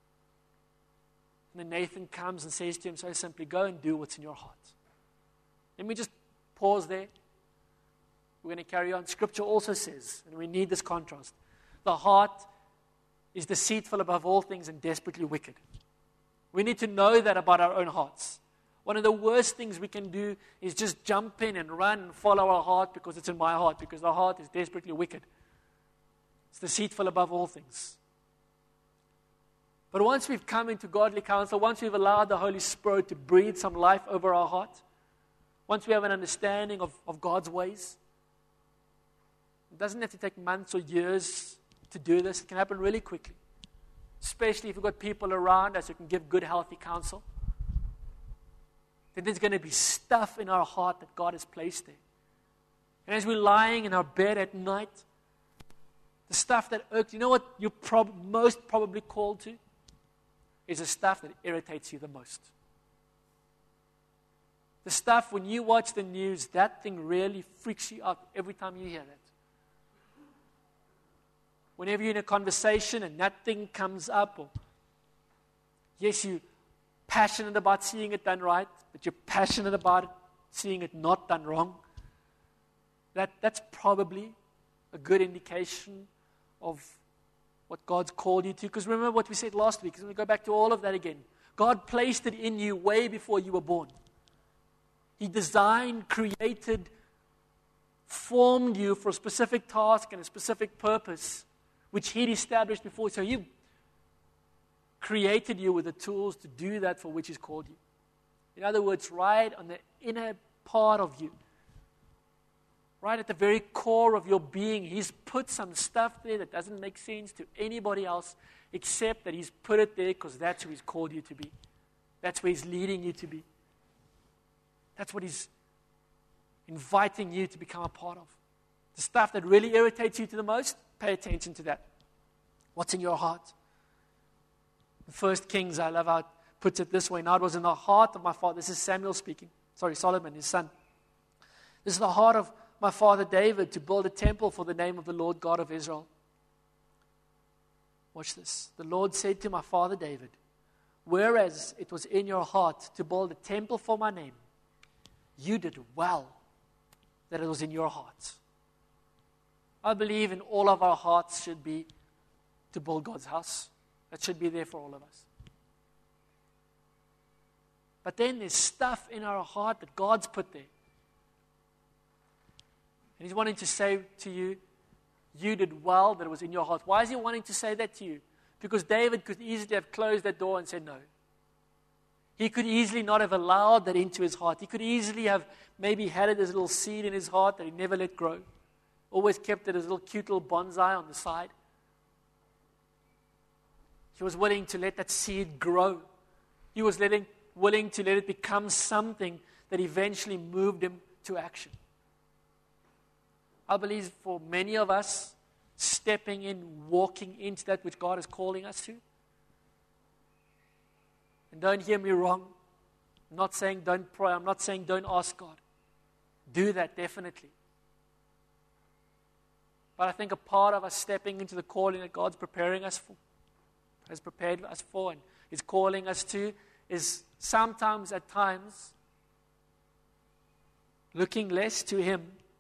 And then Nathan comes and says to him so simply, go and do what's in your heart. Let me just pause there. We're going to carry on. Scripture also says, and we need this contrast, the heart is deceitful above all things and desperately wicked. We need to know that about our own hearts. One of the worst things we can do is just jump in and run and follow our heart because it's in my heart, because the heart is desperately wicked. It's deceitful above all things. But once we've come into godly counsel, once we've allowed the Holy Spirit to breathe some life over our heart, once we have an understanding of, of God's ways, it doesn't have to take months or years to do this. It can happen really quickly, especially if we've got people around us who can give good, healthy counsel. Then there's going to be stuff in our heart that God has placed there. And as we're lying in our bed at night, the stuff that irks, you know what you're prob- most probably called to? Is the stuff that irritates you the most. The stuff when you watch the news, that thing really freaks you out every time you hear it. Whenever you're in a conversation and that thing comes up, or yes, you're passionate about seeing it done right, but you're passionate about it, seeing it not done wrong, that, that's probably a good indication of what God's called you to. Because remember what we said last week, because we go back to all of that again. God placed it in you way before you were born. He designed, created, formed you for a specific task and a specific purpose, which He'd established before. So He created you with the tools to do that for which He's called you. In other words, right on the inner part of you, right at the very core of your being, He's put some stuff there that doesn't make sense to anybody else, except that He's put it there because that's who He's called you to be. That's where He's leading you to be. That's what He's inviting you to become a part of. The stuff that really irritates you to the most, pay attention to that. What's in your heart? The First Kings, I love how it puts it this way. Now it was in the heart of my father. This is Samuel speaking. Sorry, Solomon, his son. This is the heart of my father David to build a temple for the name of the Lord God of Israel. Watch this. The Lord said to my father David, whereas it was in your heart to build a temple for my name, you did well that it was in your heart. I believe in all of our hearts should be to build God's house. That should be there for all of us. But then there's stuff in our heart that God's put there. And He's wanting to say to you, you did well that it was in your heart. Why is He wanting to say that to you? Because David could easily have closed that door and said no. He could easily not have allowed that into his heart. He could easily have maybe had it as a little seed in his heart that he never let grow. Always kept it as a little cute little bonsai on the side. He was willing to let that seed grow. He was letting, willing to let it become something that eventually moved him to action. I believe for many of us, stepping in, walking into that which God is calling us to. And don't hear me wrong. I'm not saying don't pray. I'm not saying don't ask God. Do that, definitely. But I think a part of us stepping into the calling that God's preparing us for, has prepared us for, and is calling us to, is sometimes at times looking less to Him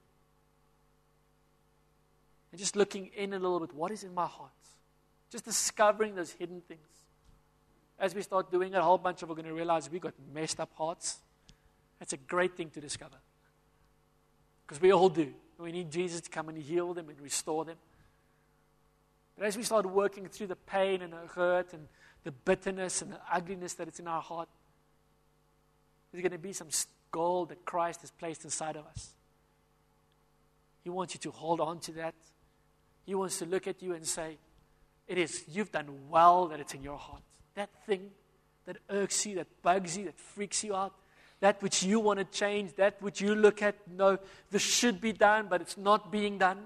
and just looking in a little bit. What is in my heart? Just discovering those hidden things. As we start doing it, a whole bunch of us are going to realize we've got messed up hearts. That's a great thing to discover. Because we all do. We need Jesus to come and heal them and restore them. But as we start working through the pain and the hurt and the bitterness and the ugliness that is in our heart, there's going to be some gold that Christ has placed inside of us. He wants you to hold on to that. He wants to look at you and say, it is, you've done well that it's in your heart. That thing that irks you, that bugs you, that freaks you out, that which you want to change, that which you look at, no, this should be done, but it's not being done.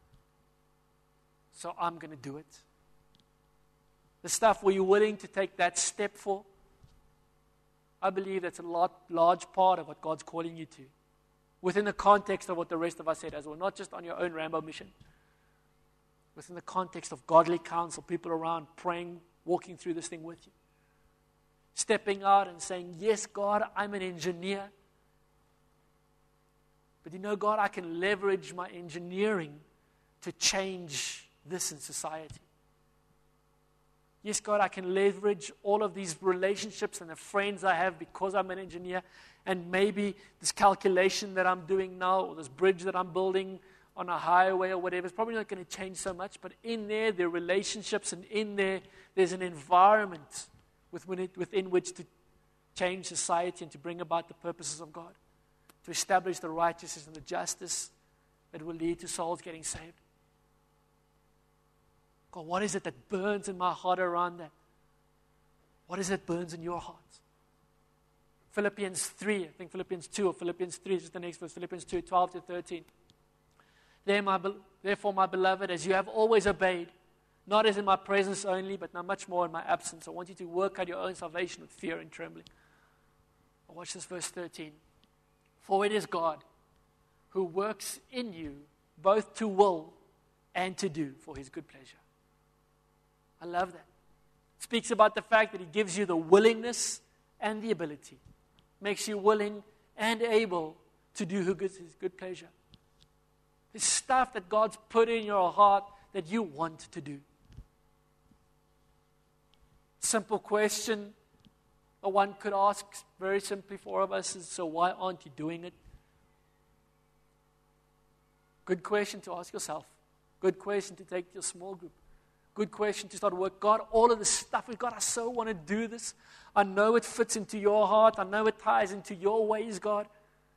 So I'm going to do it. The stuff where you're willing to take that step for, I believe that's a lot, large part of what God's calling you to. Within the context of what the rest of us said as well, not just on your own Rambo mission. Within the context of godly counsel, people around praying, walking through this thing with you. stepping out and saying, yes, God, I'm an engineer. But you know, God, I can leverage my engineering to change this in society. Yes, God, I can leverage all of these relationships and the friends I have because I'm an engineer, and maybe this calculation that I'm doing now, or this bridge that I'm building on a highway or whatever, it's probably not going to change so much, but in there, there are relationships, and in there, there's an environment within, it, within which to change society and to bring about the purposes of God, to establish the righteousness and the justice that will lead to souls getting saved. God, what is it that burns in my heart around that? What is it that burns in your heart? Philippians three, I think Philippians two or Philippians three is just the next verse, Philippians two, twelve to thirteen. There, my, therefore, my beloved, as you have always obeyed, not as in my presence only, but now much more in my absence, I want you to work out your own salvation with fear and trembling. Watch this verse thirteen. For it is God who works in you both to will and to do for his good pleasure. I love that. It speaks about the fact that he gives you the willingness and the ability. Makes you willing and able to do his good pleasure. There's stuff that God's put in your heart that you want to do. Simple question or one could ask very simply for all of us is, so why aren't you doing it? Good question to ask yourself. Good question to take to your small group. Good question to start work. God, all of this stuff we've got, I so want to do this. I know it fits into your heart. I know it ties into your ways, God.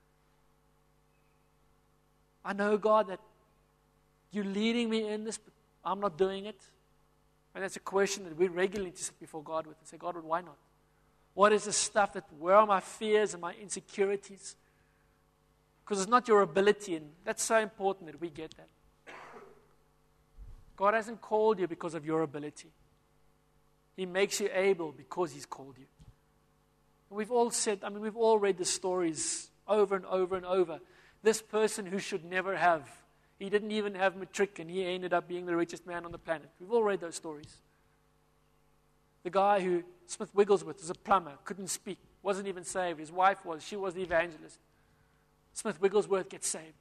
I know, God, that you're leading me in this, but I'm not doing it. And that's a question that we regularly need to sit before God with and say, God, why not? What is the stuff that, where are my fears and my insecurities? Because it's not your ability, and that's so important that we get that. God hasn't called you because of your ability. He makes you able because he's called you. We've all said, I mean, we've all read the stories over and over and over. This person who should never have, he didn't even have matric, and he ended up being the richest man on the planet. We've all read those stories. The guy who, Smith Wigglesworth, was a plumber, couldn't speak, wasn't even saved. His wife was, she was the evangelist. Smith Wigglesworth gets saved.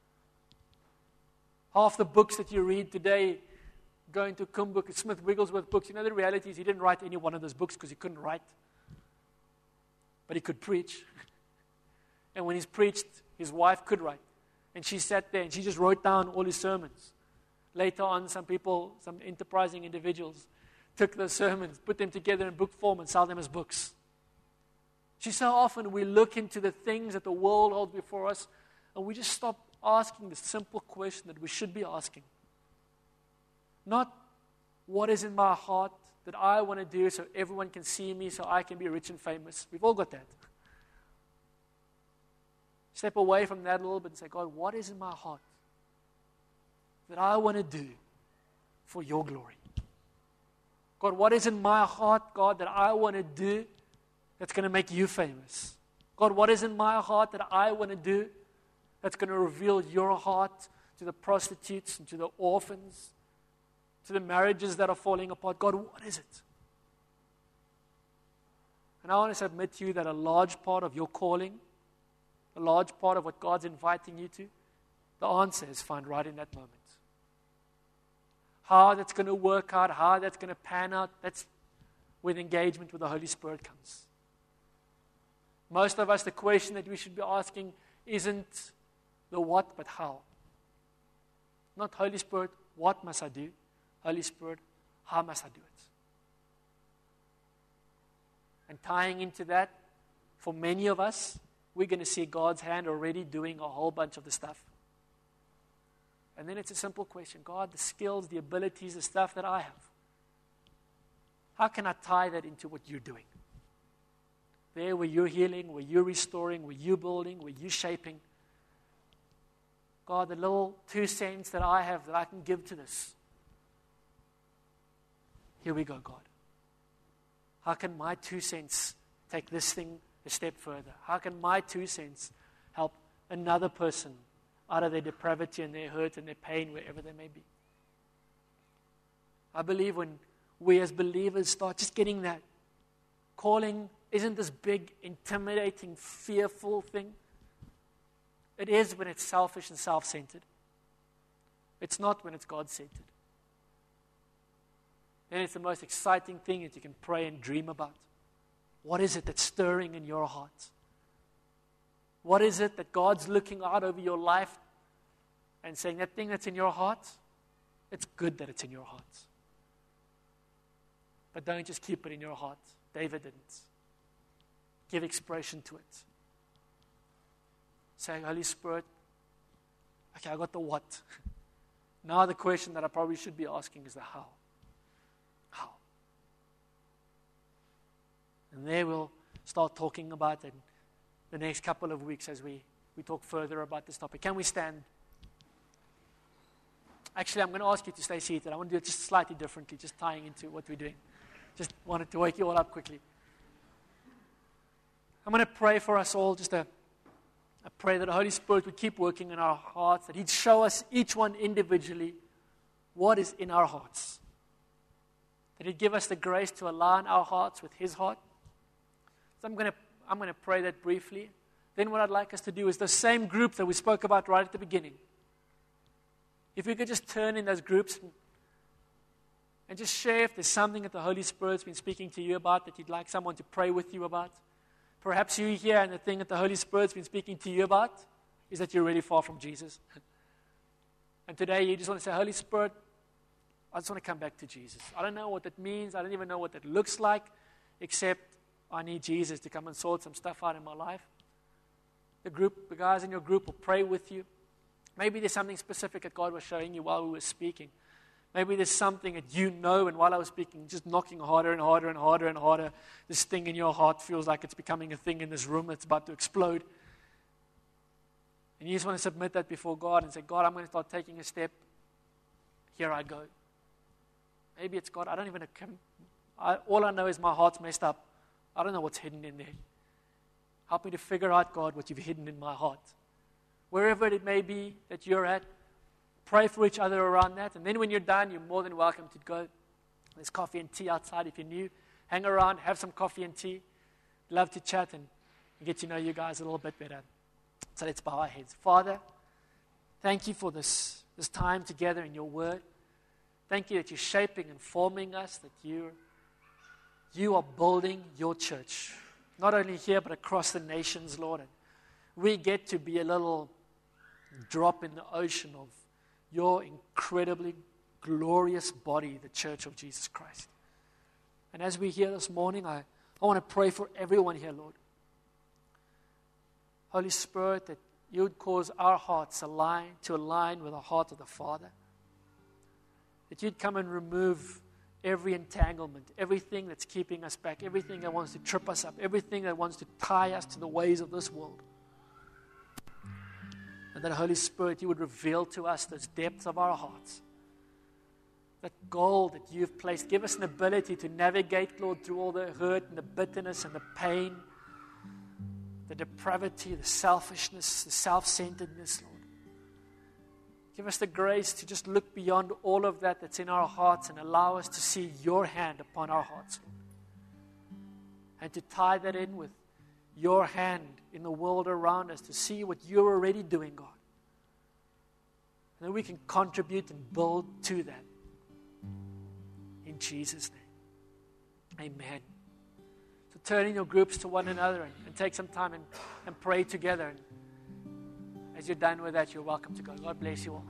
Half the books that you read today, going to Kumbuk, Smith Wigglesworth books, you know the reality is he didn't write any one of those books because he couldn't write. But he could preach. And when he's preached, his wife could write. And she sat there and she just wrote down all his sermons. Later on, some people, some enterprising individuals, took those sermons, put them together in book form and sell them as books. See, so often we look into the things that the world holds before us and we just stop asking the simple question that we should be asking. Not what is in my heart that I want to do so everyone can see me, so I can be rich and famous. We've all got that. Step away from that a little bit and say, God, what is in my heart that I want to do for your glory? God, what is in my heart, God, that I want to do that's going to make you famous? God, what is in my heart that I want to do that's going to reveal your heart to the prostitutes and to the orphans, to the marriages that are falling apart? God, what is it? And I want to submit to you that a large part of your calling, a large part of what God's inviting you to, the answer is found right in that moment. How that's going to work out, how that's going to pan out, that's where the engagement with the Holy Spirit comes. Most of us, the question that we should be asking isn't the what, but how. Not Holy Spirit, what must I do? Holy Spirit, how must I do it? And tying into that, for many of us, we're going to see God's hand already doing a whole bunch of the stuff. And then it's a simple question. God, the skills, the abilities, the stuff that I have, how can I tie that into what you're doing? There where you're healing, where you're restoring, where you're building, where you're shaping. God, the little two cents that I have that I can give to this. Here we go, God. How can my two cents take this thing a step further? How can my two cents help another person out of their depravity and their hurt and their pain, wherever they may be? I believe when we as believers start just getting that calling isn't this big, intimidating, fearful thing. It is when it's selfish and self-centered. It's not when it's God-centered. Then it's the most exciting thing that you can pray and dream about. What is it that's stirring in your heart? What is it that God's looking out over your life and saying, that thing that's in your heart, it's good that it's in your heart. But don't just keep it in your heart. David didn't. Give expression to it. Say, Holy Spirit, okay, I got the what. Now the question that I probably should be asking is the how. How? And there we'll start talking about it the next couple of weeks as we, we talk further about this topic. Can we stand? Actually, I'm going to ask you to stay seated. I want to do it just slightly differently, just tying into what we're doing. Just wanted to wake you all up quickly. I'm going to pray for us all, just a, I pray that the Holy Spirit would keep working in our hearts, that He'd show us each one individually what is in our hearts. That He'd give us the grace to align our hearts with His heart. So I'm going to I'm going to pray that briefly. Then what I'd like us to do is the same group that we spoke about right at the beginning. If we could just turn in those groups and, and just share if there's something that the Holy Spirit's been speaking to you about that you'd like someone to pray with you about. Perhaps you're here and the thing that the Holy Spirit's been speaking to you about is that you're really far from Jesus. And today you just want to say, Holy Spirit, I just want to come back to Jesus. I don't know what that means. I don't even know what that looks like, except I need Jesus to come and sort some stuff out in my life. The group, the guys in your group will pray with you. Maybe there's something specific that God was showing you while we were speaking. Maybe there's something that you know, and while I was speaking, just knocking harder and harder and harder and harder. This thing in your heart feels like it's becoming a thing in this room that's about to explode. And you just want to submit that before God and say, God, I'm going to start taking a step. Here I go. Maybe it's God. I don't even know. I, all I know is my heart's messed up. I don't know what's hidden in there. Help me to figure out, God, what you've hidden in my heart. Wherever it may be that you're at, pray for each other around that. And then when you're done, you're more than welcome to go. There's coffee and tea outside if you're new. Hang around, have some coffee and tea. Love to chat and get to know you guys a little bit better. So let's bow our heads. Father, thank you for this, this time together in your word. Thank you that you're shaping and forming us, that you're, you are building your church. Not only here, but across the nations, Lord. And we get to be a little drop in the ocean of your incredibly glorious body, the church of Jesus Christ. And as we're here this morning, I, I want to pray for everyone here, Lord. Holy Spirit, that you would cause our hearts align, to align with the heart of the Father. That you'd come and remove every entanglement, everything that's keeping us back, everything that wants to trip us up, everything that wants to tie us to the ways of this world. And that, Holy Spirit, you would reveal to us those depths of our hearts. That gold that you've placed. Give us an ability to navigate, Lord, through all the hurt and the bitterness and the pain, the depravity, the selfishness, the self-centeredness, Lord. Give us the grace to just look beyond all of that that's in our hearts and allow us to see your hand upon our hearts, Lord. And to tie that in with your hand in the world around us, to see what you're already doing, God. And then we can contribute and build to that. In Jesus' name. Amen. So turn in your groups to one another and, and take some time and, and pray together. And as you're done with that, you're welcome to go. God bless you all.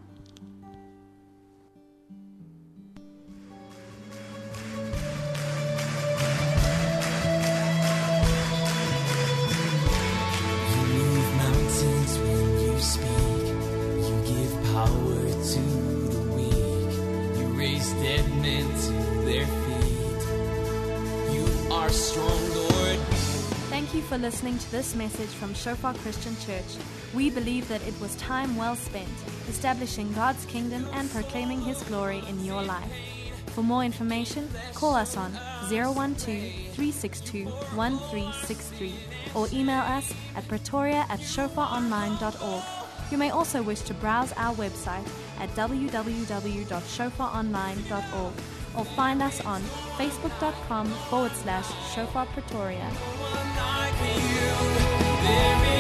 Thank you for listening to this message from Shofar Christian Church. We believe that it was time well spent establishing God's kingdom and proclaiming His glory in your life. For more information, call us on zero one two, three six two, one three six three or email us at pretoria at shofar online dot org. You may also wish to browse our website at w w w dot shofar online dot org. or find us on facebook.com forward slash Shofar Pretoria. Like you, there